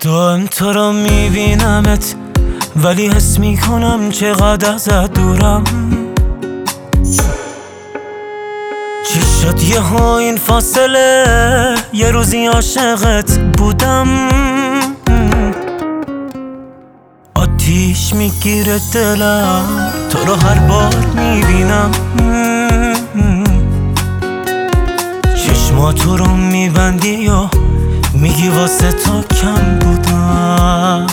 دائم تو رو میبینمت ولی حس میکنم چقدر ازت دورم. چی شد یهو این فاصله؟ یه روزی عاشقت بودم. آتیش میگیره دلم تو رو هر بار میبینم. چشماتو رو میبندی و میگی واسه تو کم بودم.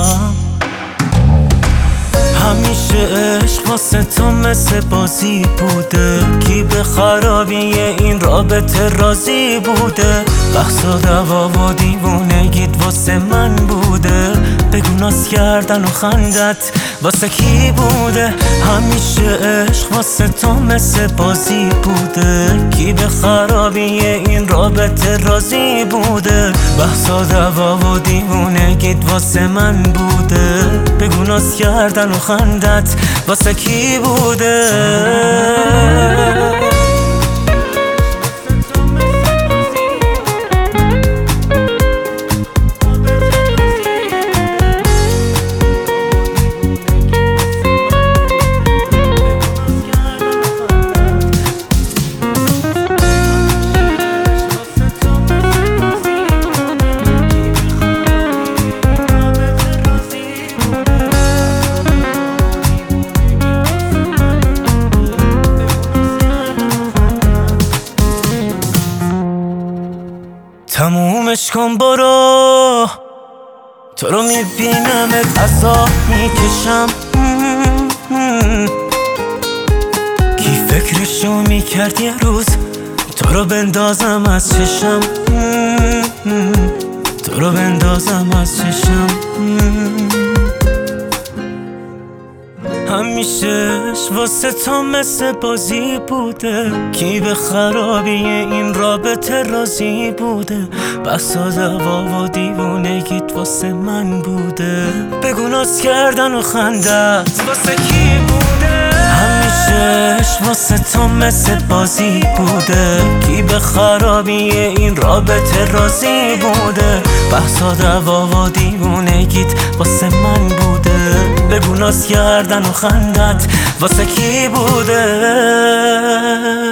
همیشه عشق واسه تو مثل بازی بوده، کی به خرابی این رابطه راضی بوده؟ بحث و دعوا و دیوونگیت واسه من بوده، بگو ناز کردن و خندت واسه کی بوده؟ همیشه عشق واسه تو مثل بازی بوده، کی به خرابی این رابطه راضی بوده؟ بحث و دعوا و دیوونگیت واسه من بوده، بگو ناز کردن و خندت واسه کی بوده؟ تمومش کن برو، تو رو میبینمت عذاب میکشم. کی فکرشو میکرد یه روز تو رو بندازم از چشم، تو رو بندازم از چشم. همیشه واسه تو مثل بازی بوده، کی به خرابی این رابطه راضی بوده؟ بحث و دعوا و دیوونگیت واسه من بوده، بگو ناز کردن و خندت واسه کی بوده؟ همیشه واسه تو مثل بازی بوده، کی به خرابی این رابطه راضی بوده؟ بحث و دعوا و دیوونگیت واسه من بوده، بگو ناز کردن و خندت واسه کی بوده؟